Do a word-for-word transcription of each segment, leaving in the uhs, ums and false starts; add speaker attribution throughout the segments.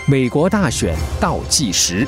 Speaker 1: 美国大选倒计时。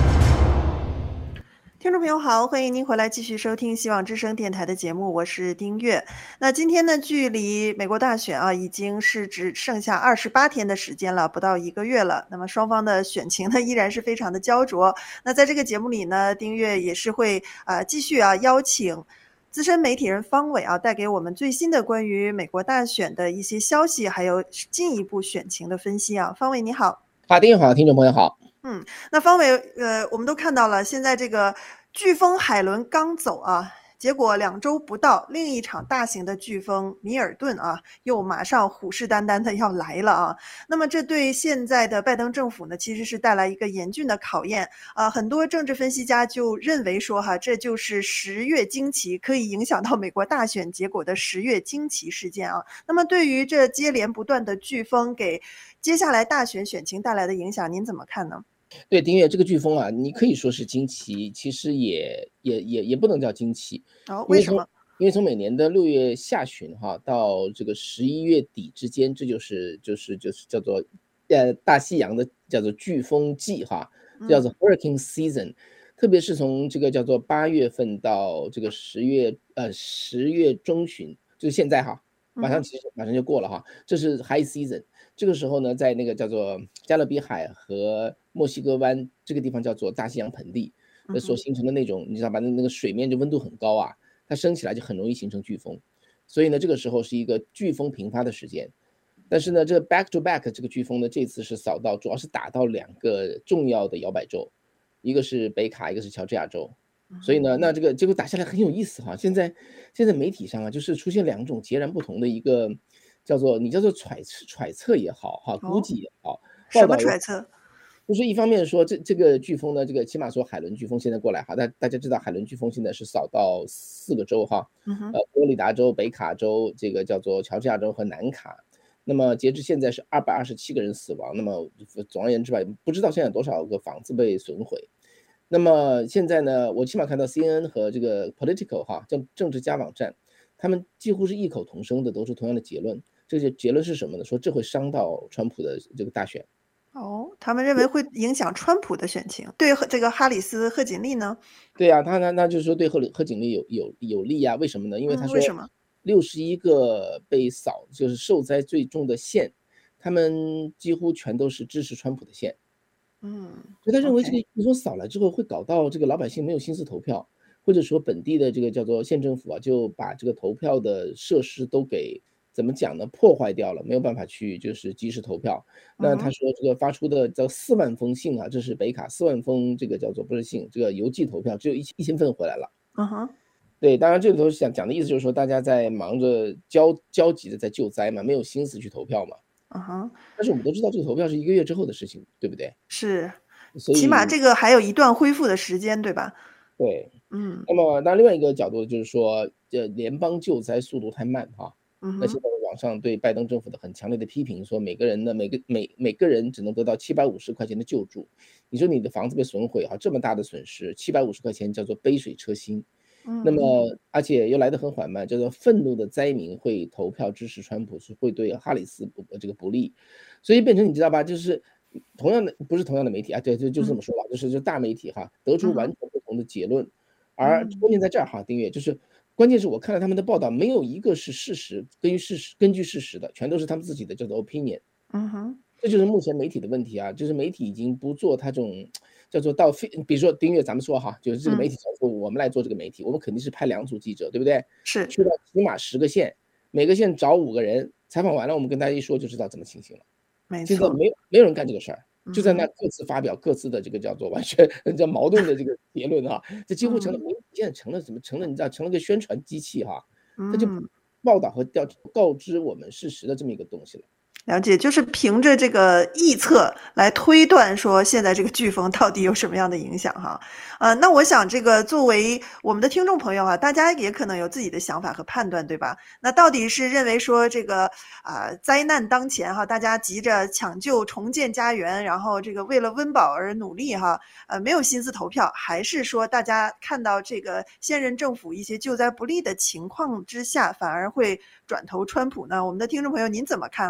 Speaker 2: 听众朋友好，欢迎您回来继续收听希望之声电台的节目，我是丁月。那今天呢，距离美国大选啊，已经是只剩下二十八天的时间了，不到一个月了。那么双方的选情呢，依然是非常的焦灼。那在这个节目里呢，丁月也是会啊、呃、继续啊邀请资深媒体人方伟啊，带给我们最新的关于美国大选的一些消息，还有进一步选情的分析啊。方伟你好。
Speaker 3: 好，丁好，听众朋友好。
Speaker 2: 嗯，那方伟，呃，我们都看到了，现在这个飓风海伦刚走啊，结果两周不到，另一场大型的飓风米尔顿啊，又马上虎视眈眈的要来了啊。那么这对现在的拜登政府呢，其实是带来一个严峻的考验啊。很多政治分析家就认为说哈，这就是十月惊奇，可以影响到美国大选结果的十月惊奇事件啊。那么对于这接连不断的飓风给接下来大选选情带来的影响，您怎么看呢？
Speaker 3: 对，丁月，这个飓风啊，你可以说是惊奇，其实也也也也不能叫惊奇。
Speaker 2: 哦，
Speaker 3: 因为从
Speaker 2: 为什么？
Speaker 3: 因为从每年的六月下旬哈到这个十一月底之间，这就是就是就是叫做呃大西洋的叫做飓风季哈，叫做 hurricane season。特别是从这个叫做八月份到这个十月呃十月中旬，就是现在哈，马上
Speaker 2: 嗯
Speaker 3: 其实马上就过了哈，这是 high season。这个时候呢，在那个叫做加勒比海和墨西哥湾这个地方叫做大西洋盆地，呃，所
Speaker 2: 嗯哼
Speaker 3: 形成的那种，你知道吧？那那个水面就温度很高啊，它升起来就很容易形成飓风，所以呢，这个时候是一个飓风频发的时间。但是呢，这 back to back 这个飓风呢，这次是扫到，主要是打到两个重要的摇摆州，一个是北卡，一个是乔治亚州。所以呢，那这个结果打下来很有意思哈。现在现在媒体上啊，就是出现两种截然不同的一个叫做你叫做揣测揣测也好哈，估
Speaker 2: 哦，
Speaker 3: 计也好，报
Speaker 2: 什么
Speaker 3: 道也好。
Speaker 2: 揣测？
Speaker 3: 就是一方面说这这个飓风呢，这个起码说海伦飓风现在过来哈，大大家知道海伦飓风现在是扫到四个州哈，
Speaker 2: 嗯哼
Speaker 3: 呃，佛罗里达州、北卡州，这个叫做乔治亚州和南卡。那么截至现在是二百二十七个人死亡，那么总而言之吧，不知道现在有多少个房子被损毁。那么现在呢，我起码看到 C N N 和这个 Political 哈，政政治家网站，他们几乎是异口同声的，都是同样的结论。这个结论是什么呢？说这会伤到川普的这个大选。
Speaker 2: 哦，他们认为会影响川普的选情，对和这个哈里斯、贺锦丽呢？
Speaker 3: 对啊，他呢，那就是说对贺贺锦丽有有有利啊？为什么呢？因为他
Speaker 2: 嗯，
Speaker 3: 说
Speaker 2: 为什么？
Speaker 3: 六十一个被扫就是受灾最重的县，他们几乎全都是支持川普的县。
Speaker 2: 嗯
Speaker 3: 所以他认为这个
Speaker 2: ，OK，
Speaker 3: 飓风扫来之后会搞到这个老百姓没有心思投票，或者说本地的这个叫做县政府啊，就把这个投票的设施都给怎么讲呢？破坏掉了，没有办法去就是及时投票。那他
Speaker 2: 嗯哼，
Speaker 3: 说这个发出的叫四万封信啊，这是北卡四万封这个叫做不是信，这个邮寄投票只有一一千份回来了。
Speaker 2: 嗯哼，
Speaker 3: 对，当然这里头想讲的意思就是说，大家在忙着焦焦急的在救灾嘛，没有心思去投票嘛。
Speaker 2: 嗯哼，
Speaker 3: 但是我们都知道这个投票是一个月之后的事情，对不对？
Speaker 2: 是，起码
Speaker 3: 所以
Speaker 2: 这个还有一段恢复的时间，对吧？
Speaker 3: 对。
Speaker 2: 嗯
Speaker 3: 那么那另外一个角度就是说，这联邦救灾速度太慢哈。
Speaker 2: 嗯哼，
Speaker 3: 那现在网上对拜登政府的很强烈的批评，说每个人呢，每个每每个人只能得到七百五十块钱的救助。你说你的房子被损毁哈，这么大的损失，七百五十块钱叫做杯水车薪。那
Speaker 2: 嗯
Speaker 3: 么而且又来得很缓慢，叫做愤怒的灾民会投票支持川普，是会对哈里斯不这个不利。所以变成你知道吧，就是同样的不是同样的媒体啊，对，就就这
Speaker 2: 嗯
Speaker 3: 么说吧，就是就大媒体哈，得出
Speaker 2: 嗯哼，
Speaker 3: 完全不同的结论。而
Speaker 2: 嗯
Speaker 3: 关键在这儿哈，丁月就是关键是我看了他们的报道，没有一个是事实，根据事实根据事实的，全都是他们自己的叫做 opinion。
Speaker 2: 嗯哼，
Speaker 3: 这就是目前媒体的问题啊，就是媒体已经不做它这种叫做到非，比如说丁月，咱们说哈，就是这个媒
Speaker 2: 嗯，
Speaker 3: 体小组，我们来做这个媒体，我们肯定是派两组记者，对不对？
Speaker 2: 是，
Speaker 3: 去到起码十个县，每个县找五个人，采访完了，我们跟大家一说就知道怎么情形了。
Speaker 2: 没错，
Speaker 3: 现在没有没有人干这个事儿，就在那
Speaker 2: 嗯哼，
Speaker 3: 各自发表各自的这个叫做完全叫矛盾的这个结论啊，这几乎成了
Speaker 2: 嗯
Speaker 3: 媒体现在成了什么？成了你知道成了个宣传机器哈，它就
Speaker 2: 嗯。
Speaker 3: 报道和调告知我们事实的这么一个东西了。
Speaker 2: 了解，就是凭着这个臆测来推断说现在这个飓风到底有什么样的影响哈。呃，那我想这个作为我们的听众朋友啊，大家也可能有自己的想法和判断，对吧？那到底是认为说这个啊、呃、灾难当前哈，大家急着抢救重建家园，然后这个为了温饱而努力哈，呃没有心思投票，还是说大家看到这个现任政府一些救灾不利的情况之下，反而会转投川普呢？我们的听众朋友您怎么看啊？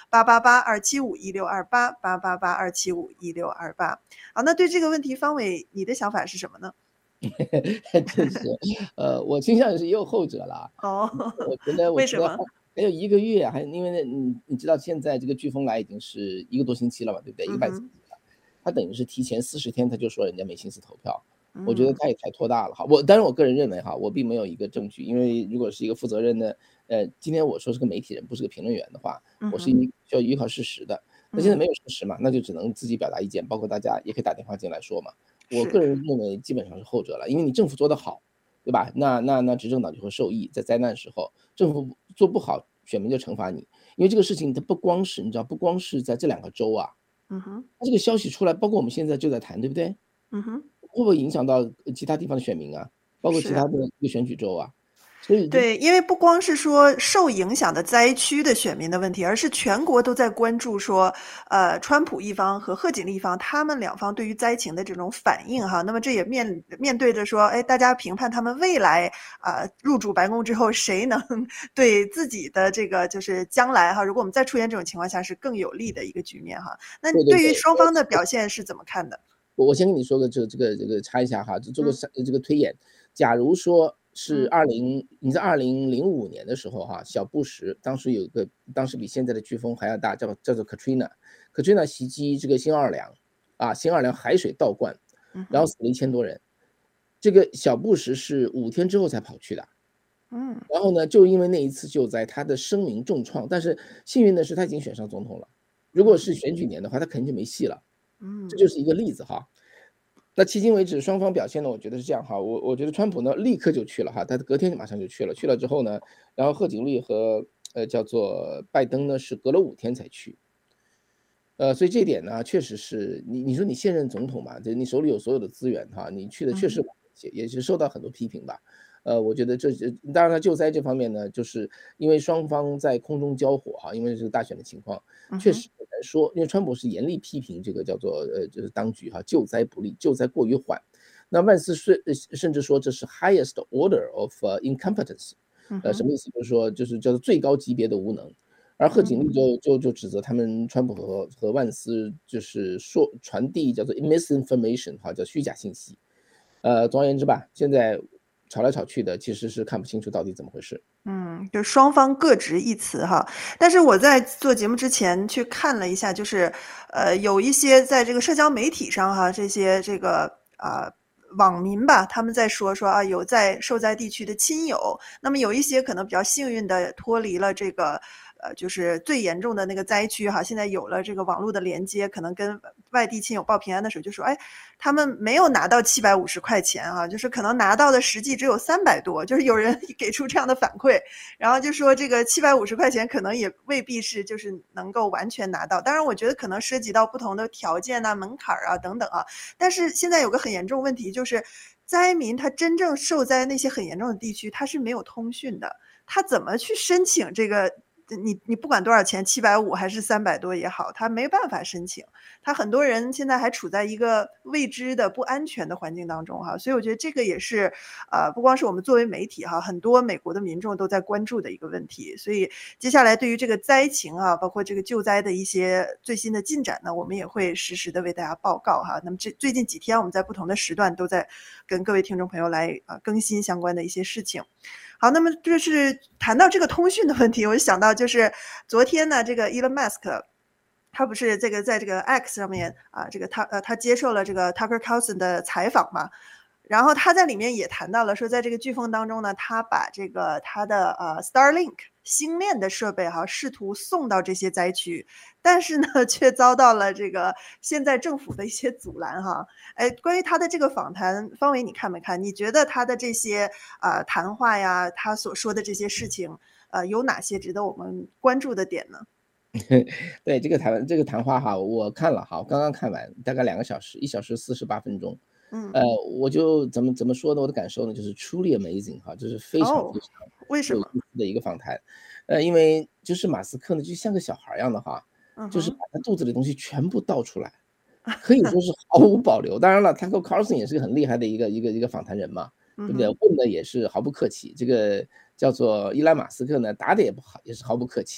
Speaker 2: 八八八二七五一六二八八八八二七五一六二八。好，那对这个问题，方伟你的想法是什么呢？
Speaker 3: 真是，呃，我倾向于是也有后者啦。
Speaker 2: 哦，
Speaker 3: 我觉得我
Speaker 2: 为什么？
Speaker 3: 觉得还还有一个月，还因为你你知道现在这个飓风来已经是一个多星期了嘛，对不对？一个半星期了，他等于是提前四十天他就说人家没心思投票，我觉得他也太拖大了哈。我当然我个人认为哈，我并没有一个证据，因为如果是一个负责任的，呃，今天我说是个媒体人，不是个评论员的话，我是需要依靠事实的。那现在没有事实嘛，那就只能自己表达意见，包括大家也可以打电话进来说嘛。我个人认为基本上是后者了，因为你政府做得好，对吧？那那那执政党就会受益，在灾难时候，政府做不好，选民就惩罚你。因为这个事情它不光是你知道，不光是在这两个州啊，
Speaker 2: 嗯哼，
Speaker 3: 它这个消息出来，包括我们现在就在谈，对不对？
Speaker 2: 嗯哼，
Speaker 3: 会不会影响到其他地方的选民啊？包括其他的一个选举州啊？所以
Speaker 2: 对，因为不光是说受影响的灾区的选民的问题，而是全国都在关注说，呃，川普一方和贺锦丽一方，他们两方对于灾情的这种反应哈。那么这也面面对着说，哎，大家评判他们未来啊、呃、入主白宫之后，谁能对自己的这个就是将来哈，如果我们再出现这种情况下，是更有利的一个局面哈。那对于双方的表现是怎么看的？
Speaker 3: 我我先跟你说个这这个这个插一下哈，就做个这个推演，假如说。是二零，你在二零零五年的时候哈，小布什当时有个，当时比现在的飓风还要大，叫叫做 Katrina，Katrina 袭击这个新奥尔良，啊，新奥尔良海水倒灌，然后死了一千多人。这个小布什是五天之后才跑去的，嗯，然后呢，就因为那一次救灾，他的声名重创，但是幸运的是他已经选上总统了。如果是选举年的话，他肯定就没戏了，嗯，这就是一个例子哈。那迄今为止，双方表现呢，我觉得是这样哈。我我觉得川普呢，立刻就去了哈，他隔天马上就去了。去了之后呢，然后贺锦丽和呃叫做拜登呢，是隔了五天才去。呃，所以这点呢，确实是你你说你现任总统嘛，就你手里有所有的资源哈，你去的确实也是受到很多批评吧。呃，我觉得这这当然了，救灾这方面呢，就是因为双方在空中交火哈，因为这个大选的情况，确实很难说。因为川普是严厉批评这个叫做呃，就是当局哈，救灾不力，救灾过于缓。那万斯甚甚至说这是 highest order of incompetence， 呃，什么意思？就是说就是叫做最高级别的无能。而贺锦丽就就就指责他们川普和和万斯就是说传递叫做 misinformation 哈，叫虚假信息。呃，总而言之吧，现在。吵来吵去的，其实是看不清楚到底怎么回事。
Speaker 2: 嗯，就双方各执一词哈。但是我在做节目之前去看了一下，就是呃，有一些在这个社交媒体上哈，这些这个啊、呃、网民吧，他们在说说啊，有在受灾地区的亲友，那么有一些可能比较幸运的脱离了这个。呃，就是最严重的那个灾区哈，现在有了这个网络的连接，可能跟外地亲友报平安的时候就说，哎，他们没有拿到七百五十块钱啊，就是可能拿到的实际只有三百多，就是有人给出这样的反馈，然后就说这个七百五十块钱可能也未必是就是能够完全拿到，当然我觉得可能涉及到不同的条件啊、门槛啊等等啊，但是现在有个很严重问题就是。灾民他真正受灾那些很严重的地区，他是没有通讯的，他怎么去申请这个？你你不管多少钱，七百五还是三百多也好，他没办法申请。他很多人现在还处在一个未知的不安全的环境当中哈，所以我觉得这个也是，呃，不光是我们作为媒体哈，很多美国的民众都在关注的一个问题。所以接下来对于这个灾情啊，包括这个救灾的一些最新的进展呢，我们也会实时的为大家报告哈。那么这最近几天我们在不同的时段都在跟各位听众朋友来啊、呃、更新相关的一些事情。好，那么这是谈到这个通讯的问题，我就想到就是昨天呢，这个 Elon Musk， 他不是这个在这个 X 上面啊，这个他呃他接受了这个 Tucker Carlson 的采访嘛，然后他在里面也谈到了说，在这个飓风当中呢，他把这个他的呃 Starlink 星链的设备哈，试图送到这些灾区，但是呢，却遭到了这个现在政府的一些阻拦哈。哎，关于他的这个访谈，方伟你看没看？你觉得他的这些啊、呃、谈话呀，他所说的这些事情，呃，有哪些值得我们关注的点呢？
Speaker 3: 对这个谈这个谈话哈，我看了哈，刚刚看完，大概两个小时，一小时四十八分钟。
Speaker 2: 嗯，
Speaker 3: 呃，我就怎么怎么说呢？我的感受呢，就是 truly amazing 哈，这是非常
Speaker 2: 哦，
Speaker 3: 非常
Speaker 2: 为什么？
Speaker 3: 有意思的一个访谈。呃，因为就是马斯克呢，就像个小孩一样的哈，
Speaker 2: 嗯
Speaker 3: 就是把
Speaker 2: 哼，
Speaker 3: 他肚子里的东西全部倒出来，可以说是毫无保留。当然了，他和 Carlson 也是个很厉害的一个一个一个访谈人嘛，对不对？
Speaker 2: 嗯哼，
Speaker 3: 问的也是毫不客气。这个叫做伊兰马斯克呢，答的也不好，也是毫不客气。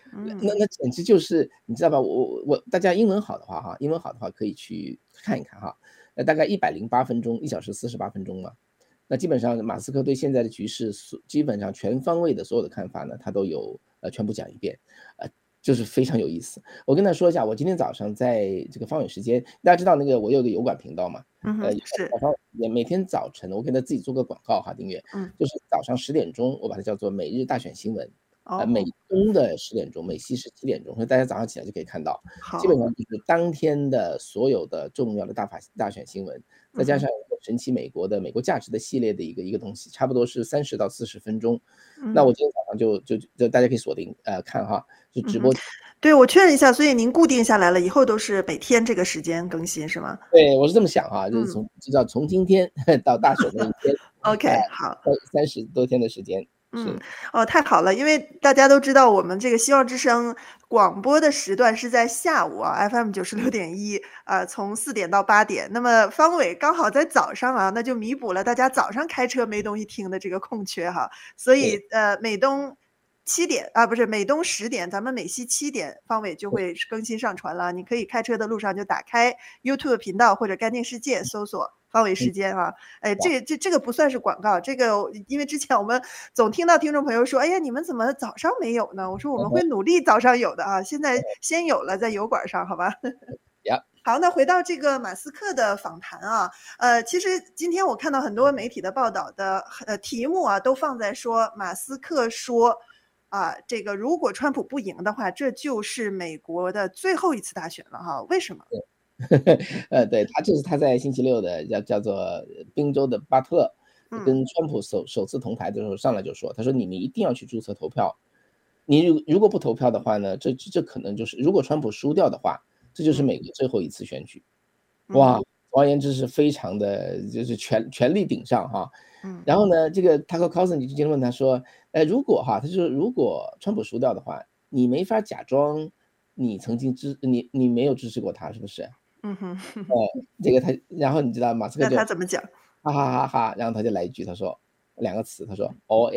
Speaker 2: 嗯
Speaker 3: 那那简直就是你知道吧？我我我大家英文好的话哈，英文好的话可以去看一看哈。那大概一百零八分钟，一小时四十八分钟嘛。那基本上马斯克对现在的局势所基本上全方位的所有的看法呢，他都有呃全部讲一遍，呃就是非常有意思。我跟他说一下，我今天早上在这个方伟时间，大家知道那个我有个油管频道嘛，呃，
Speaker 2: 嗯哼，是，
Speaker 3: 早上也每天早晨我给他自己做个广告哈，订阅，
Speaker 2: 嗯，
Speaker 3: 就是早上十点钟，我把它叫做每日大选新闻。呃，美
Speaker 2: 哦，
Speaker 3: 东的十点钟，美西是七点钟，所以大家早上起来就可以看到，基本
Speaker 2: 好，
Speaker 3: 上就是当天的所有的重要的大法大选新闻，再加
Speaker 2: 嗯哼，
Speaker 3: 上一个神奇美国的美国价值的系列的一个一个东西，差不多是三十到四十分钟。那我
Speaker 2: 嗯
Speaker 3: 今天早上就就就大家可以锁定，呃，看哈，就
Speaker 2: 嗯哼，
Speaker 3: 直播。
Speaker 2: 对，我确认一下，所以您固定下来了，以后都是每天这个时间更新是吗？
Speaker 3: 对，我是这么想哈，就是
Speaker 2: 嗯
Speaker 3: 从就叫从今天到大选那一天，呃
Speaker 2: ，OK，好。
Speaker 3: 三三十多天的时间，
Speaker 2: 嗯，
Speaker 3: 是。
Speaker 2: 哦，太好了，因为大家都知道我们这个希望之声广播的时段是在下午啊，F M 九十六点一，啊，从四点到八点。那么方伟刚好在早上啊，那就弥补了大家早上开车没东西听的这个空缺哈。所以，
Speaker 3: 对，
Speaker 2: 呃，美东七点啊，不是，美东十点，咱们美西七点，方伟就会更新上传了。你可以开车的路上就打开 YouTube 频道或者干电视界搜索方伟
Speaker 3: 嗯，
Speaker 2: 时间啊。哎，
Speaker 3: 好，
Speaker 2: 这个这这个不算是广告，这个因为之前我们总听到听众朋友说：“哎呀，你们怎么早上没有呢？”我说：“我们会
Speaker 3: 嗯哼，
Speaker 2: 努力早上有的啊，现在先有了，在油管上，好吧？”
Speaker 3: 呀，
Speaker 2: 好，那回到这个马斯克的访谈啊，呃，其实今天我看到很多媒体的报道的呃题目啊，都放在说马斯克说啊，这个如果川普不赢的话，这就是美国的最后一次大选了哈。为什么？
Speaker 3: 呃，对，他这是他在星期六的叫叫做宾州的巴特勒
Speaker 2: 嗯
Speaker 3: 跟川普首首次同台的时候上来就说，他说你们一定要去注册投票，你如如果不投票的话呢，这这可能就是如果川普输掉的话，这就是
Speaker 2: 嗯
Speaker 3: 美国最后一次选举。哇，
Speaker 2: 嗯
Speaker 3: 总而言之是非常的就是全全力顶上哈。
Speaker 2: 嗯
Speaker 3: 然后呢，这个 Tucker Carlson 就接着问他说，呃，如果哈，他就说如果川普输掉的话，你没法假装你曾经支你你没有支持过他，是不是？
Speaker 2: 嗯哼，
Speaker 3: 呃，这个他然后你知道马斯克
Speaker 2: 那
Speaker 3: 就
Speaker 2: 他怎么讲？
Speaker 3: 哈哈哈哈，然后他就来一句，他说两个词，他说 all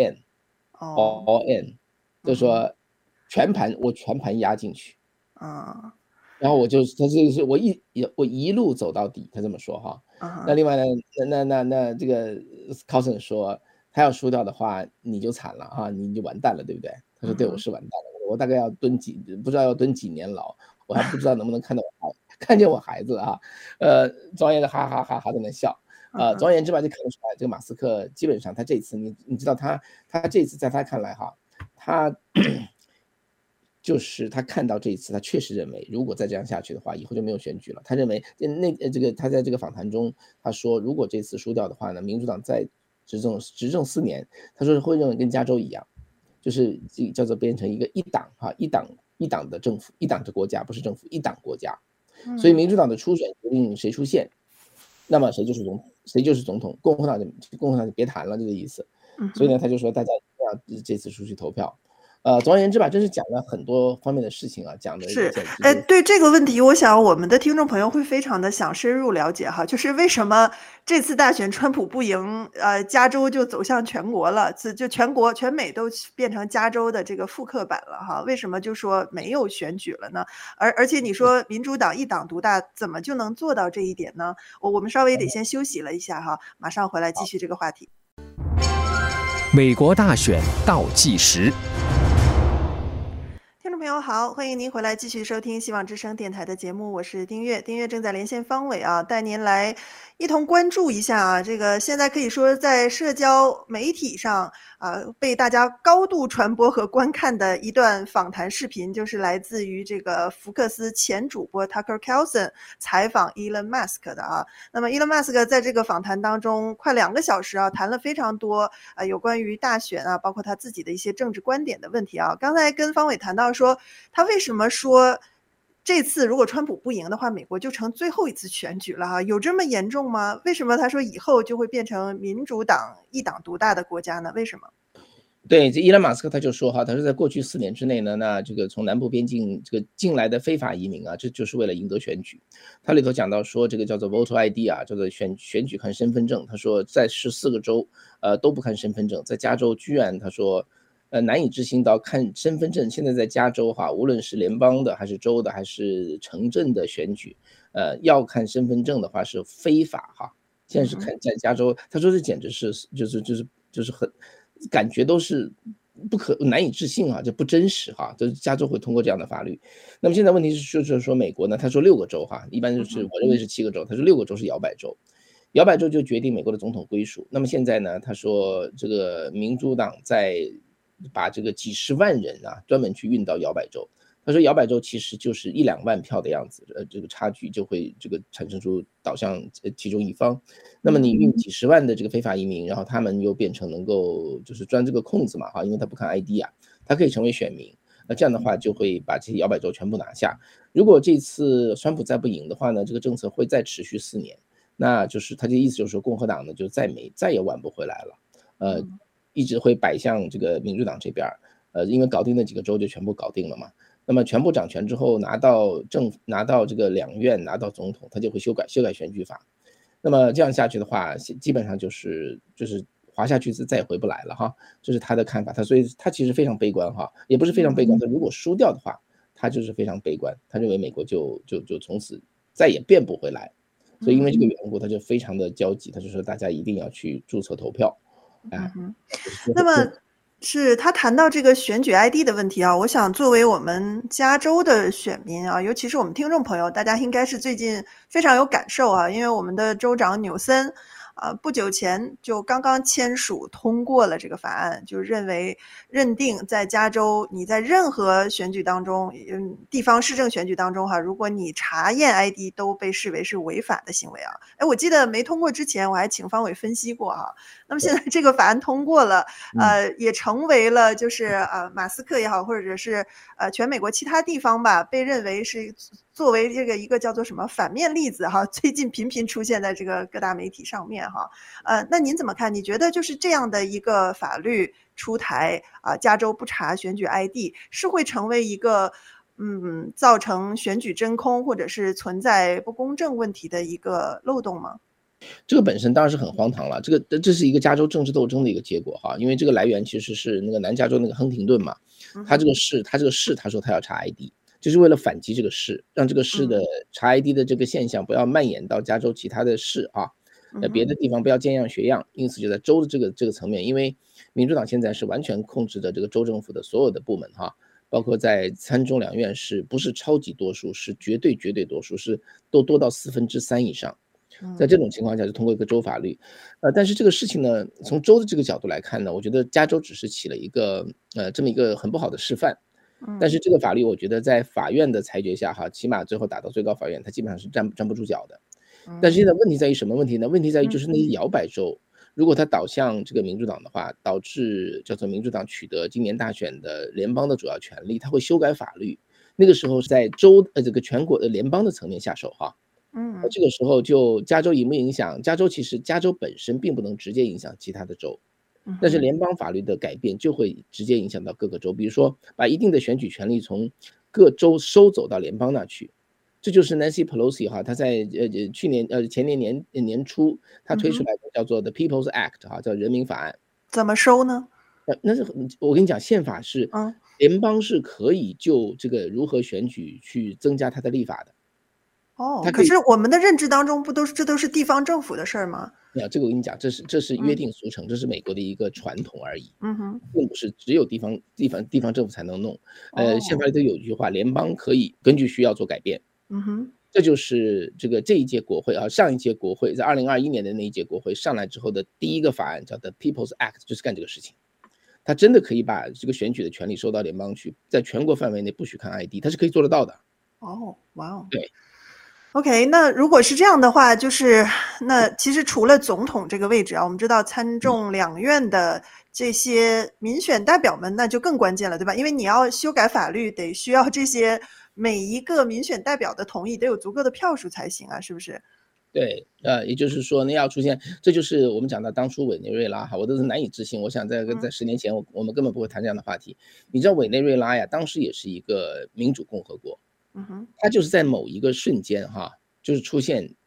Speaker 3: in，all
Speaker 2: 哦，
Speaker 3: in，就
Speaker 2: 嗯哼，
Speaker 3: 说全盘我全盘压进去。
Speaker 2: 啊
Speaker 3: 然后我就他这个是我一我一路走到底，他这么说哈。
Speaker 2: 啊哈，
Speaker 3: 那另外呢，那那那那这个 Carlson 说，他要输掉的话，你就惨了哈，你就完蛋了，对不对？他说对，我
Speaker 2: 嗯哼，
Speaker 3: 是完蛋了，我大概要蹲几不知道要蹲几年牢，我还不知道能不能看到我孩看见我孩子啊。呃，总而言之，哈哈哈哈在那笑。呃，
Speaker 2: 嗯哼，
Speaker 3: 总而言之吧，就看得出来，这个马斯克基本上他这次你你知道他他这次在他看来哈，他就是他看到这一次，他确实认为，如果再这样下去的话，以后就没有选举了。他认为，呃那呃这个他在这个访谈中，他说，如果这次输掉的话呢，民主党再执政执政四年，他说会认为跟加州一样，就是这叫做变成一个一党哈，一党一党的政府，一党的国家，不是政府，一党国家。所以
Speaker 2: 嗯
Speaker 3: 民主党的初选决定谁出现，那么谁就是总谁就是总统，共和党就共和党就别谈了，这个意思。
Speaker 2: 嗯哼。
Speaker 3: 所以呢，他就说大家一定要这次出去投票。呃，总而言之吧，真是讲了很多方面的事情啊，讲的
Speaker 2: 是，
Speaker 3: 简直
Speaker 2: 哎，
Speaker 3: 就
Speaker 2: 对这个问题，我想我们的听众朋友会非常的想深入了解哈，就是为什么这次大选川普不赢，呃，加州就走向全国了，就就全国全美都变成加州的这个复刻版了哈？为什么就说没有选举了呢？而而且你说民主党一党独大，怎么就能做到这一点呢？我我们稍微得先休息了一下哈，马上回来继续这个话题。
Speaker 1: 美国大选倒计时。
Speaker 2: 听众朋友好，欢迎您回来继续收听希望之声电台的节目，我是丁月。丁月正在连线方伟啊，带您来一同关注一下啊，这个现在可以说在社交媒体上啊被大家高度传播和观看的一段访谈视频，就是来自于这个福克斯前主播 Tucker Carlson 采访 Elon Musk 的啊。那么 Elon Musk 在这个访谈当中快两个小时啊，谈了非常多啊有关于大选啊，包括他自己的一些政治观点的问题啊。刚才跟方伟谈到说，他为什么说这次如果川普不赢的话，美国就成最后一次选举了哈？有这么严重吗？为什么他说以后就会变成民主党一党独大的国家呢？为什么？
Speaker 3: 对，这伊隆马斯克他就说哈，他说在过去四年之内呢，那这个从南部边境这个进来的非法移民啊，这就是为了赢得选举。他里头讲到说，这个叫做 Voter I D 啊，叫做选选举看身份证。他说在十四个州，呃都不看身份证，在加州居然他说， 呃难以置信到看身份证，现在在加州哈，无论是联邦的还是州的还是城镇的选举，呃，要看身份证的话是非法哈。现在是看在加州，他说这简直是就是就是就是很感觉都是不可难以置信啊，这不真实哈，就是加州会通过这样的法律。那么现在问题是就是说美国呢，他说六个州哈，一般就是我认为是七个州，他说六个州是摇摆州。摇摆州就决定美国的总统归属。那么现在呢，他说这个民主党在把这个几十万人啊专门去运到摇摆州。他说摇摆州其实就是一两万票的样子，呃，这个差距就会这个产生出导向其中一方。那么你运几十万的这个非法移民，然后他们又变成能够就是钻这个空子嘛哈，因为他不看 I D 啊，他可以成为选民。那这样的话就会把这些摇摆州全部拿下。如果这次川普再不赢的话呢，这个政策会再持续四年。那就是他的意思就是说共和党呢就再没再也挽不回来了，呃，一直会摆向这个民主党这边，呃，因为搞定那几个州就全部搞定了嘛。那么全部掌权之后，拿到政拿到这个两院，拿到总统，他就会修改修改选举法。那么这样下去的话，基本上就是就是滑下去是再也回不来了哈，这是他的看法。他所以他其实非常悲观哈，也不是非常悲观，他如果输掉的话，他就是非常悲观，他认为美国就就就从此再也变不回来。所以因为这个缘故，他就非常的焦急，他就说大家一定要去注册投票。哎，
Speaker 2: 嗯、那么是他谈到这个选举 I D 的问题啊，我想作为我们加州的选民啊，尤其是我们听众朋友，大家应该是最近非常有感受啊，因为我们的州长纽森啊，不久前就刚刚签署通过了这个法案，就认为认定在加州你在任何选举当中，嗯，地方市政选举当中哈，如果你查验 I D 都被视为是违法的行为啊。哎，我记得没通过之前我还请方伟分析过哈。那么现在这个法案通过了，呃，也成为了就是呃马斯克也好，或者是呃全美国其他地方吧，被认为是作为这个一个叫做什么反面例子哈，最近频频出现在这个各大媒体上面哈。呃，那您怎么看？你觉得就是这样的一个法律出台啊、呃，加州不查选举 I D 是会成为一个嗯造成选举真空或者是存在不公正问题的一个漏洞吗？
Speaker 3: 这个本身当然是很荒唐了，这个这是一个加州政治斗争的一个结果哈，因为这个来源其实是那个南加州那个亨廷顿嘛，他这个市他这个市他说他要查 I D， 就是为了反击这个市，让这个市的查 I D 的这个现象不要蔓延到加州其他的市啊，呃别的地方不要见样学样，因此就在州的这个这个层面，因为民主党现在是完全控制着这个州政府的所有的部门哈，包括在参众两院是不是超级多数，是绝对绝对多数，是都多到四分之三以上。在这种情况下就通过一个州法律，呃，但是这个事情呢，从州的这个角度来看呢，我觉得加州只是起了一个呃这么一个很不好的示范，但是这个法律我觉得在法院的裁决下哈，起码最后打到最高法院，它基本上是站站不住脚的。但是现在问题在于什么问题呢？问题在于就是那些摇摆州，如果它倒向这个民主党的话，导致叫做民主党取得今年大选的联邦的主要权利，它会修改法律，那个时候是在州呃这个全国的联邦的层面下手哈。
Speaker 2: 嗯，
Speaker 3: 这个时候就加州影不影响？加州其实加州本身并不能直接影响其他的州，但是联邦法律的改变就会直接影响到各个州，比如说把一定的选举权利从各州收走到联邦那去，这就是 Nancy Pelosi 哈，他在呃去年呃前年年年初他推出来的叫做 The People's Act 哈，叫人民法案。
Speaker 2: 怎么收呢？
Speaker 3: 呃，那是我跟你讲，宪法是联邦是可以就这个如何选举去增加它的立法的。
Speaker 2: 哦，可是我们的认知当中不都是这都是地方政府的事儿吗？
Speaker 3: 没有，这个我跟你讲，这是这是约定俗成，这是美国的一个传统而已。
Speaker 2: 嗯哼，
Speaker 3: 并不是只有地方地方地方政府才能弄。呃，宪法里头有一句话，联邦可以根据需要做改变。
Speaker 2: 嗯哼，
Speaker 3: 这就是这个这一届国会啊，上一届国会在二零二一年的那一届国会上来之后的第一个法案叫做 People's Act， 就是干这个事情。他真的可以把这个选举的权利收到联邦去，在全国范围内不许看 I D， 他是可以做得到的。
Speaker 2: 哦，哇哦，
Speaker 3: 对。
Speaker 2: OK， 那如果是这样的话，就是那其实除了总统这个位置啊，我们知道参众两院的这些民选代表们，那就更关键了，对吧？因为你要修改法律，得需要这些每一个民选代表的同意，得有足够的票数才行啊，是不是？
Speaker 3: 对，呃，也就是说呢，要出现，这就是我们讲到当初委内瑞拉哈，我都是难以置信。我想在在十年前，我我们根本不会谈这样的话题。你知道委内瑞拉呀，当时也是一个民主共和国。
Speaker 2: 嗯哼，
Speaker 3: 它就是在某一个瞬间哈，就是出现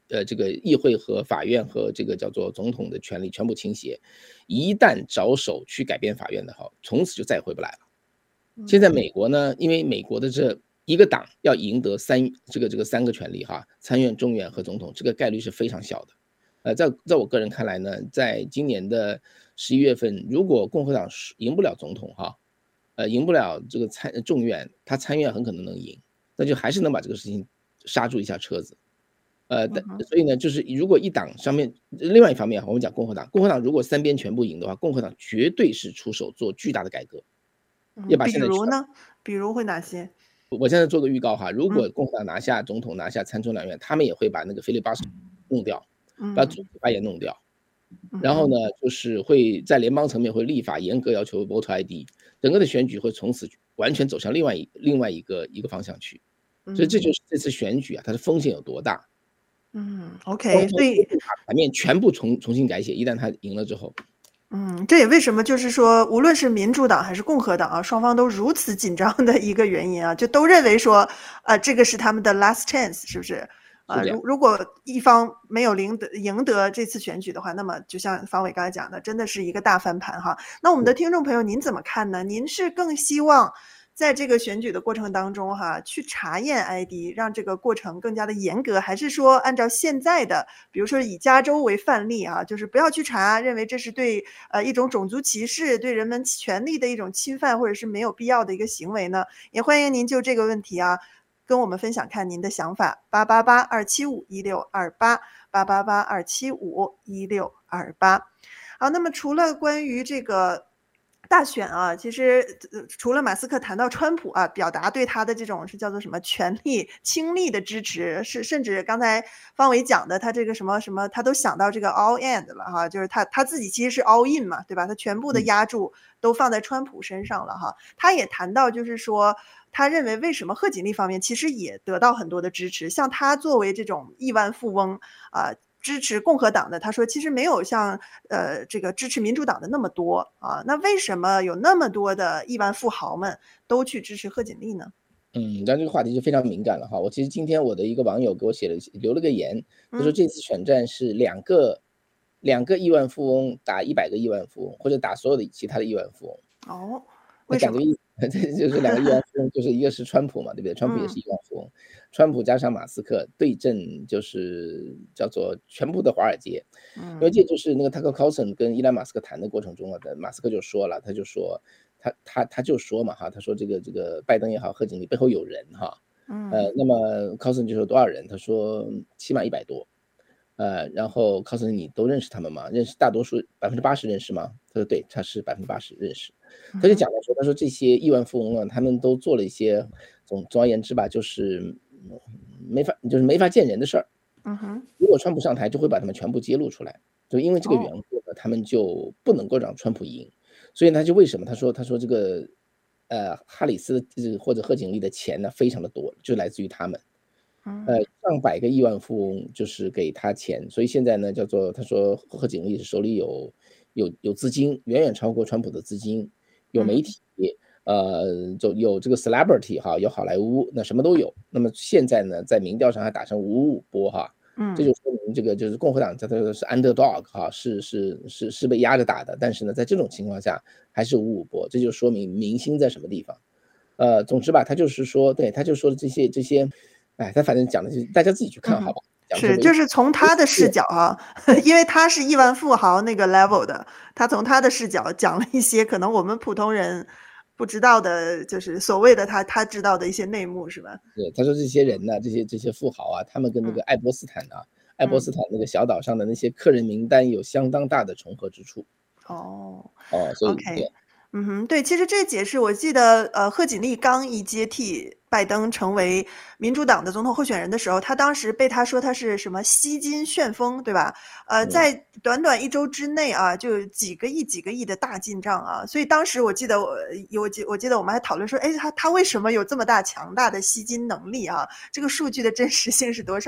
Speaker 3: 呃这个议会和法院和这个叫做总统的权力全部倾斜，一旦着手去改变法院的话，从此就再也回不来了。现在美国呢，因为美国的这一个党要赢得三这个这个三个权利哈，参院、众院和总统，这个概率是非常小的。呃，在在我个人看来呢，在今年的十一月份，如果共和党赢不了总统哈，呃，赢不了这个参众院，他参院很可能能赢，那就还是能把这个事情刹住一下车子。呃，但所以呢，就是如果一党上面，另外一方面，我们讲共和党，共和党如果三边全部赢的话，共和党绝对是出手做巨大的改革，要把现在
Speaker 2: 比如呢？比如会哪些？
Speaker 3: 我现在做个预告哈，如果共和党拿下总统，拿下参众两院，他们也会把那个 filibuster 弄掉，把主席发言弄掉，然后呢，就是会在联邦层面会立法严格要求 voter I D， 整个的选举会从此完全走向另外一另外一个一个方向去，所以这就是这次选举啊，它的风险有多大。
Speaker 2: 嗯 ，OK， 所以
Speaker 3: 把盘面全部重重新改写，一旦他赢了之后。
Speaker 2: 嗯，这也为什么就是说，无论是民主党还是共和党啊，双方都如此紧张的一个原因啊，就都认为说，呃，这个是他们的 last chance， 是不是？啊、呃，如如果一方没有赢得赢得这次选举的话，那么就像方伟刚才讲的，真的是一个大翻盘哈。那我们的听众朋友，您怎么看呢？您是更希望在这个选举的过程当中哈，去查验 I D， 让这个过程更加的严格，还是说按照现在的，比如说以加州为范例啊，就是不要去查，认为这是对呃一种种族歧视，对人们权利的一种侵犯，或者是没有必要的一个行为呢？也欢迎您就这个问题啊，跟我们分享看您的想法。八八八二七五一六二八八八八二七五一六二八。好，那么除了关于这个大选啊，其实、呃、除了马斯克谈到川普啊，表达对他的这种是叫做什么权力倾力的支持，是甚至刚才方伟讲的，他这个什么什么，他都想到这个 all in 了哈，就是他他自己其实是 all in 嘛，对吧？他全部的压注都放在川普身上了哈。他也谈到就是说，他认为为什么贺锦丽方面其实也得到很多的支持，像他作为这种亿万富翁啊。呃支持共和党的，他说其实没有像呃这个支持民主党的那么多啊，那为什么有那么多的亿万富豪们都去支持贺锦丽呢？
Speaker 3: 嗯，但这个话题就非常敏感了哈。我其实今天我的一个网友给我写了留了个言，他说这次选战是两个、嗯、两个亿万富翁打一百个亿万富翁，或者打所有的其他的亿万富翁。
Speaker 2: 哦，为什么？
Speaker 3: 这就是两个亿万富翁，就是一个是川普嘛，对不对？川普也是亿万富翁，嗯、川普加上马斯克对阵，就是叫做全部的华尔街。嗯，因为这就是那个 Tucker Carlson 跟伊兰马斯克谈的过程中啊，马斯克就说了，他就说他他他就说嘛哈，他说这个这个拜登也好，贺锦丽背后有人哈，嗯，呃，那么 Carlson 就说多少人？他说起码一百多。呃，然后告诉你都认识他们吗？认识大多数百分之八十认识吗？他说对，他是百分之八十认识。他就讲到说，他说这些亿万富翁啊，他们都做了一些总总而言之吧，就是没法就是没法见人的事儿。
Speaker 2: 嗯哼，
Speaker 3: 如果川普上台，就会把他们全部揭露出来。就因为这个缘故呢，他们就不能够让川普赢。所以他就为什么他说他说这个呃哈里斯或者贺锦丽的钱呢非常的多，就来自于他们。呃，上百个亿万富翁就是给他钱，所以现在呢，叫做他说贺锦丽手里有有有资金，远远超过川普的资金，有媒体，呃，就有这个 celebrity 哈，有好莱坞，那什么都有。那么现在呢，在民调上还打成五五波哈，嗯，这就说明这个就是共和党他说是 underdog 哈，是是是是被压着打的，但是呢，在这种情况下还是五五波，这就说明民心在什么地方。呃，总之吧，他就是说，对，他就说的这些这些。哎，他反正讲的就是大家自己去看好吧。
Speaker 2: 嗯、是，就是从他的视角啊，因为他是亿万富豪那个 level 的，他从他的视角讲了一些可能我们普通人不知道的，就是所谓的他他知道的一些内幕，是吧？
Speaker 3: 对，他说这些人呢，这些这些富豪啊，他们跟那个爱波斯坦啊，嗯、爱波斯坦那个小岛上的那些客人名单有相当大的重合之处。
Speaker 2: 哦
Speaker 3: 哦，所以
Speaker 2: OK。嗯哼，对，其实这解释我记得，呃，贺锦丽刚一接替拜登成为民主党的总统候选人的时候，他当时被他说他是什么吸金旋风，对吧？呃，在短短一周之内啊，就有几个亿、几个亿的大进账啊，所以当时我记得我我记我记得我们还讨论说，哎，他他为什么有这么大强大的吸金能力啊？这个数据的真实性是多少？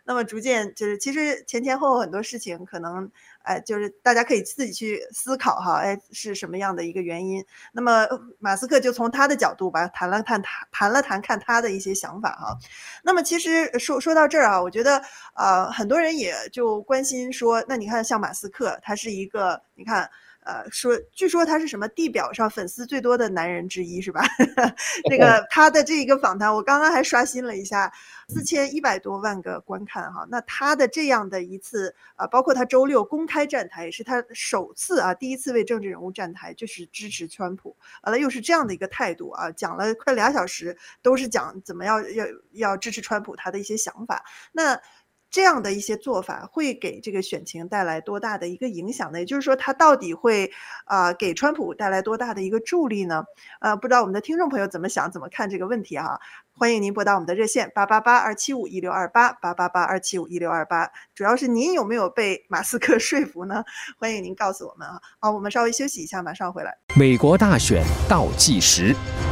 Speaker 2: 那么逐渐就是其实前前后后很多事情可能，哎，就是大家可以自己去思考哈，哎，是什么样的一个原因。那么马斯克就从他的角度吧，谈了谈谈谈了谈看他的一些想法哈。那么其实说说到这儿啊，我觉得呃很多人也就关心说，那你看像马斯克，他是一个你看。呃，说，据说他是什么地表上粉丝最多的男人之一，是吧？这个他的这一个访谈，我刚刚还刷新了一下，四千一百多万个观看哈。那他的这样的一次啊、呃，包括他周六公开站台，也是他首次啊，第一次为政治人物站台，就是支持川普，完了又是这样的一个态度啊，讲了快俩小时，都是讲怎么样要要支持川普他的一些想法。那这样的一些做法会给这个选情带来多大的一个影响呢？也就是说，它到底会啊、呃、给川普带来多大的一个助力呢？呃，不知道我们的听众朋友怎么想，怎么看这个问题哈？欢迎您拨打我们的热线八八八二七五一六二八八八八二七五一六二八，主要是您有没有被马斯克说服呢？欢迎您告诉我们啊。好，我们稍微休息一下，马上回来。
Speaker 1: 美国大选倒计时。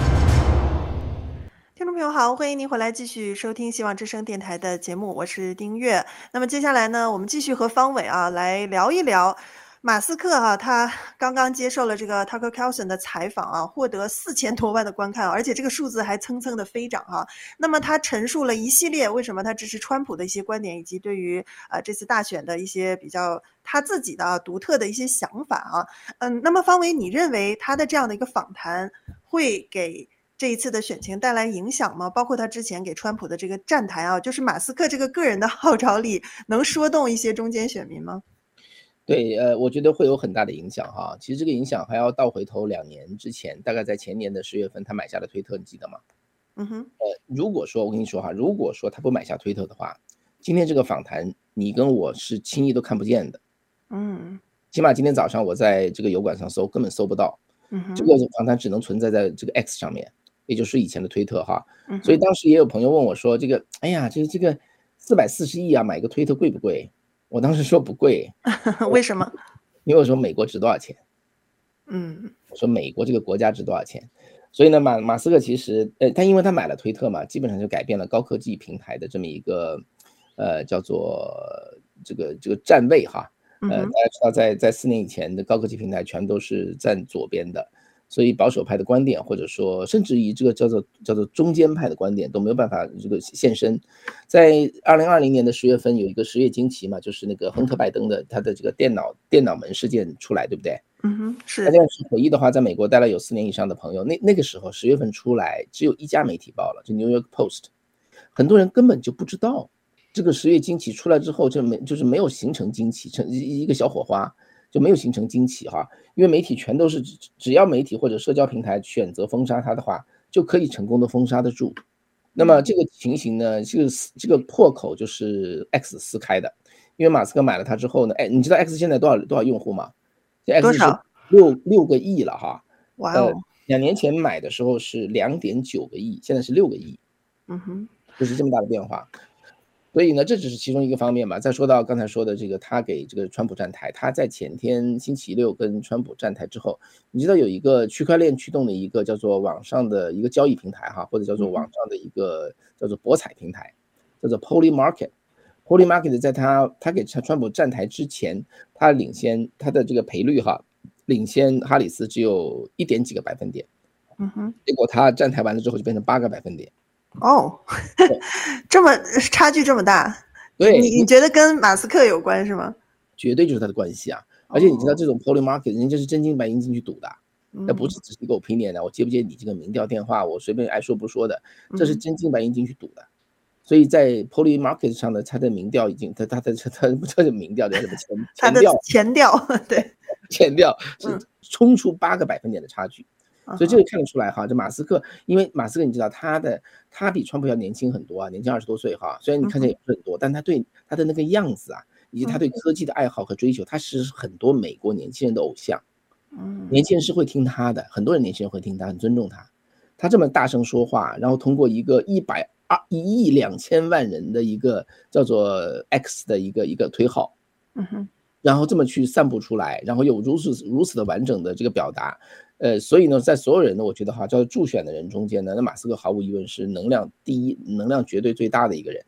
Speaker 2: 听众朋友好，欢迎您回来继续收听希望之声电台的节目，我是丁月。那么接下来呢，我们继续和方伟啊来聊一聊马斯克啊，他刚刚接受了这个 Tucker Carlson 的采访啊，获得四千多万的观看，而且这个数字还蹭蹭的飞涨啊。那么他陈述了一系列为什么他支持川普的一些观点，以及对于呃这次大选的一些比较他自己的、啊、独特的一些想法啊。嗯，那么方伟，你认为他的这样的一个访谈会给这一次的选情带来影响吗？包括他之前给川普的这个站台啊，就是马斯克这个个人的号召力能说动一些中间选民吗？
Speaker 3: 对，呃，我觉得会有很大的影响哈。其实这个影响还要倒回头两年之前，大概在前年的十月份，他买下了推特，你记得吗？
Speaker 2: 嗯哼。
Speaker 3: 呃，如果说我跟你说哈，如果说他不买下推特的话，今天这个访谈你跟我是轻易都看不见的。
Speaker 2: 嗯。
Speaker 3: 起码今天早上我在这个油管上搜，根本搜不到。
Speaker 2: 嗯哼。
Speaker 3: 这个访谈只能存在在这个 X 上面。也就是以前的推特哈，
Speaker 2: 嗯、
Speaker 3: 所以当时也有朋友问我说：“这个，哎呀，这这个四百四十亿啊，买个推特贵不贵？”我当时说不贵。
Speaker 2: 为什么？
Speaker 3: 因为我说美国值多少钱？
Speaker 2: 嗯，
Speaker 3: 我说美国这个国家值多少钱？所以呢，马马斯克其实，呃，他因为他买了推特嘛，基本上就改变了高科技平台的这么一个，呃，叫做这个这个站位哈。呃，大家知道在在四年以前的高科技平台全都是站左边的。所以保守派的观点，或者说甚至于这个叫做叫做中间派的观点都没有办法这个现身。在二零二零年的十月份有一个十月惊奇嘛，就是那个亨特拜登的他的这个电脑电脑门事件出来，对不对？
Speaker 2: 嗯哼，是。
Speaker 3: 大家是回忆的话，在美国待了有四年以上的朋友，那那个时候十月份出来，只有一家媒体报了，就 New York Post， 很多人根本就不知道这个十月惊奇出来之后，就没就是没有形成惊奇，成一个小火花。就没有形成惊奇哈，因为媒体全都是只要媒体或者社交平台选择封杀它的话，就可以成功的封杀得住。那么这个情形呢，这个这个破口就是 X 撕开的，因为马斯克买了它之后呢，哎，你知道 X 现在多少多少用户吗？
Speaker 2: 多少？
Speaker 3: 六六个亿了哈。
Speaker 2: 哇哦！
Speaker 3: 呃，两年前买的时候是两点九个亿，现在是六个亿。
Speaker 2: 嗯哼，
Speaker 3: 就是这么大的变化。所以呢，这只是其中一个方面嘛。再说到刚才说的这个，他给这个川普站台，他在前天星期六跟川普站台之后，你知道有一个区块链驱动的一个叫做网上的一个交易平台哈，或者叫做网上的一个叫做博彩平台，叫做 Polymarket。Poly Market 在他他给川普站台之前，他领先他的这个赔率哈，领先哈里斯只有一点几个百分点。
Speaker 2: 嗯哼，
Speaker 3: 结果他站台完了之后就变成八个百分点。
Speaker 2: 哦，这么差距这么大，
Speaker 3: 对，
Speaker 2: 你你觉得跟马斯克有关是吗？
Speaker 3: 绝对就是他的关系啊！而且你知道这种 Poly Market 人家是真金白银进去赌的，那、嗯、不是只是一个 opinion 的，我接不接你这个民调电话，我随便爱说不说的，这是真金白银进去赌的。嗯、所以在 Poly Market 上的他的民调已经，他他的他不叫民调，叫什么前
Speaker 2: 前调前调对
Speaker 3: 前调是冲出八个百分点的差距。所以这个看得出来哈，这马斯克，因为马斯克你知道他的他比川普要年轻很多啊，年轻二十多岁哈，虽然你看起来也不是很多，但他对他的那个样子啊，以及他对科技的爱好和追求，他是很多美国年轻人的偶像，年轻人是会听他的，很多人年轻人会听他，很尊重他，他这么大声说话，然后通过一个一百二一亿两千万人的一个叫做 X 的一个一个推号，
Speaker 2: 嗯哼，
Speaker 3: 然后这么去散布出来，然后有如此如此的完整的这个表达。呃，所以呢，在所有人呢，我觉得哈，叫助选的人中间呢，那马斯克毫无疑问是能量第一、能量绝对最大的一个人。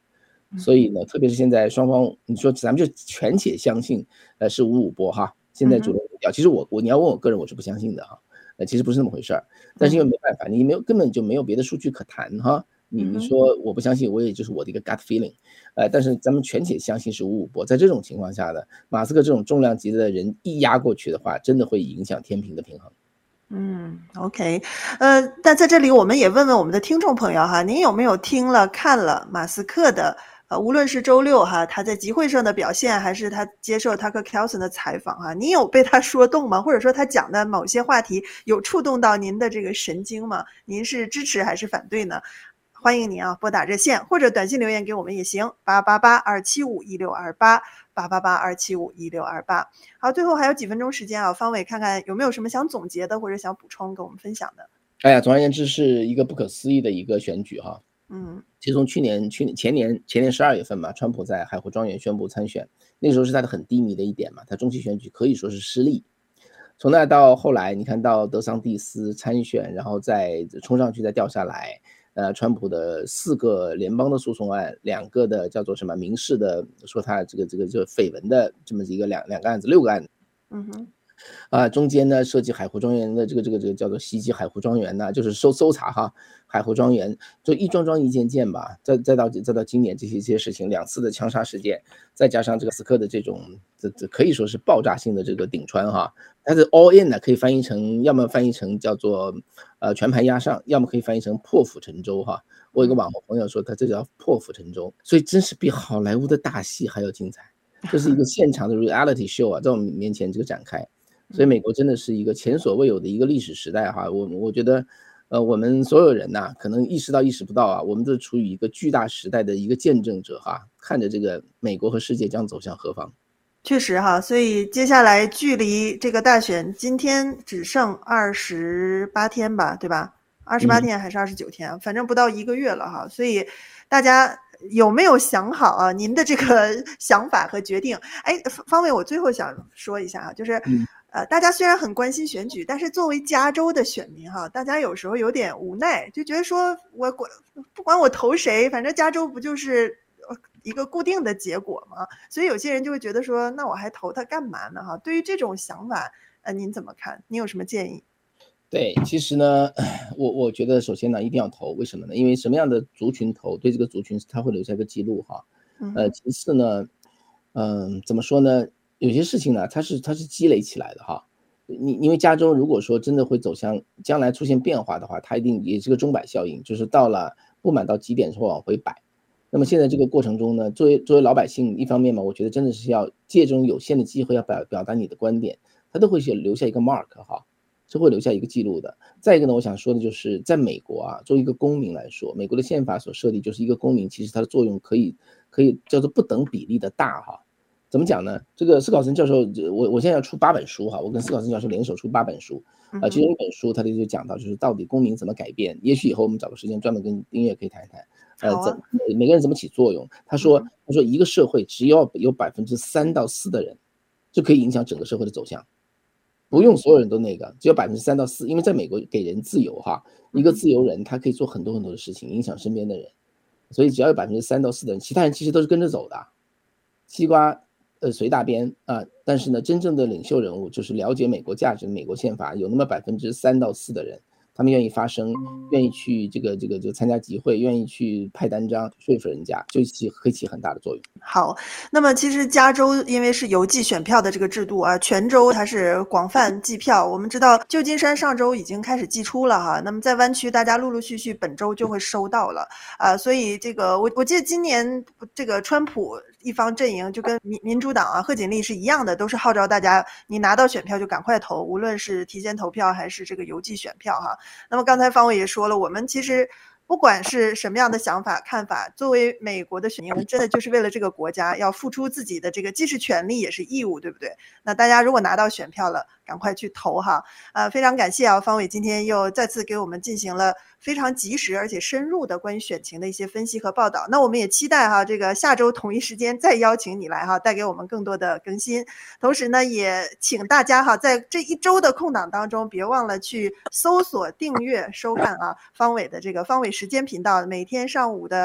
Speaker 3: 所以呢，特别是现在双方，你说咱们就全且相信，呃，是五五波哈。现在主流民调，其实我我你要问我个人，我是不相信的哈，呃，其实不是那么回事儿。但是因为没办法，你没有根本就没有别的数据可谈哈。你你说我不相信，我也就是我的一个 gut feeling， 呃，但是咱们全且相信是五五波。在这种情况下的马斯克这种重量级的人一压过去的话，真的会影响天平的平衡。
Speaker 2: 嗯 ，OK， 呃，但在这里我们也问问我们的听众朋友哈，您有没有听了看了马斯克的，呃，无论是周六哈他在集会上的表现，还是他接受 Tucker Carlson 的采访哈，您有被他说动吗？或者说他讲的某些话题有触动到您的这个神经吗？您是支持还是反对呢？欢迎您啊，拨打热线或者短信留言给我们也行，八八八二七五一六二八。八八八二七五一六二八。好，最后还有几分钟时间啊，方伟看看有没有什么想总结的或者想补充跟我们分享的。
Speaker 3: 哎呀，总而言之是一个不可思议的一个选举哈。
Speaker 2: 嗯，
Speaker 3: 其实从去年、去年前年前年十二月份嘛，川普在海湖庄园宣布参选，那个时候是他的很低迷的一点嘛，他中期选举可以说是失利。从那到后来，你看到德桑蒂斯参选，然后再冲上去再掉下来。呃，川普的四个联邦的诉讼案，两个的叫做什么民事的，说他这个这个就绯闻的这么一个两两个案子，六个案子。
Speaker 2: 嗯哼。
Speaker 3: 啊，中间呢涉及海湖庄园的这个这个这个叫做袭击海湖庄园呢，就是搜搜查哈海湖庄园，就一桩桩一件件吧，再再到再到今年这些这些事情，两次的枪杀事件，再加上这个斯科的这种这这可以说是爆炸性的这个顶穿哈，它是 all in 呢，可以翻译成要么翻译成叫做呃全盘压上，要么可以翻译成破釜沉舟哈。我有个网红朋友说他这叫破釜沉舟，所以真是比好莱坞的大戏还要精彩，这是一个现场的 reality show 啊，在我们面前这个展开。所以美国真的是一个前所未有的一个历史时代哈，我我觉得，呃，我们所有人呐，可能意识到意识不到啊，我们都处于一个巨大时代的一个见证者哈，看着这个美国和世界将走向何方。
Speaker 2: 确实哈，所以接下来距离这个大选今天只剩二十八天吧，对吧？二十八天还是二十九天、嗯、反正不到一个月了哈，所以大家有没有想好啊？您的这个想法和决定？哎，方伟，我最后想说一下啊，就是。嗯呃，大家虽然很关心选举，但是作为加州的选民哈，大家有时候有点无奈，就觉得说我管不管我投谁，反正加州不就是一个固定的结果吗？所以有些人就会觉得说，那我还投他干嘛呢？哈，对于这种想法，呃，您怎么看？您有什么建议？
Speaker 3: 对，其实呢，我我觉得首先呢，一定要投，为什么呢？因为什么样的族群投，对这个族群他会留下一个记录哈。呃，其次呢，嗯、呃，怎么说呢？有些事情呢，它是它是积累起来的哈。你因为加州如果说真的会走向将来出现变化的话，它一定也是个钟摆效应，就是到了不满到极点之后往回摆。那么现在这个过程中呢，作为作为老百姓，一方面嘛，我觉得真的是要借这种有限的机会要表表达你的观点，它都会留下一个 mark 哈，是会留下一个记录的。再一个呢，我想说的就是在美国啊，作为一个公民来说，美国的宪法所设立就是一个公民，其实它的作用可以可以叫做不等比例的大哈。怎么讲呢？这个斯考森教授，我我现在要出八本书哈，我跟斯考森教授联手出八本书，啊，其中一本书他就讲到，就是到底公民怎么改变。也许以后我们找个时间专门跟音乐可以谈一谈，呃，怎每个人怎么起作用。他说，他说一个社会只要有百分之三到四的人，就可以影响整个社会的走向，不用所有人都那个，只有百分之三到四，因为在美国给人自由哈，一个自由人他可以做很多很多的事情，影响身边的人，所以只要有百分之三到四的人，其他人其实都是跟着走的，西瓜。呃，随大边啊，但是呢，真正的领袖人物就是了解美国价值、美国宪法，有那么百分之三到四的人，他们愿意发声，愿意去这个这个就参加集会，愿意去派单张说服人家，就起可以起很大的作用。
Speaker 2: 好，那么其实加州因为是邮寄选票的这个制度啊，全州它是广泛计票。我们知道旧金山上周已经开始寄出了哈，那么在湾区大家陆陆续续本周就会收到了啊、呃，所以这个我我记得今年这个川普一方阵营就跟民民主党啊贺锦丽是一样的，都是号召大家你拿到选票就赶快投，无论是提前投票还是这个邮寄选票哈。那么刚才方伟也说了，我们其实不管是什么样的想法看法，作为美国的选民，真的就是为了这个国家要付出自己的这个既是权利也是义务，对不对？那大家如果拿到选票了，赶快去投哈。呃，非常感谢啊，方伟今天又再次给我们进行了非常及时而且深入的关于选情的一些分析和报道。那我们也期待哈，这个下周同一时间再邀请你来哈，带给我们更多的更新。同时呢，也请大家哈，在这一周的空档当中，别忘了去搜索、订阅、收看啊方伟的这个方伟时间频道，每天上午的。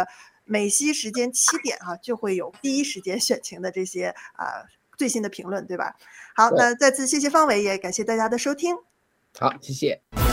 Speaker 2: 美西时间七点哈、啊、就会有第一时间选情的这些啊、呃、最新的评论，对吧？好，那再次谢谢方伟，也感谢大家的收听。
Speaker 3: 好，谢谢。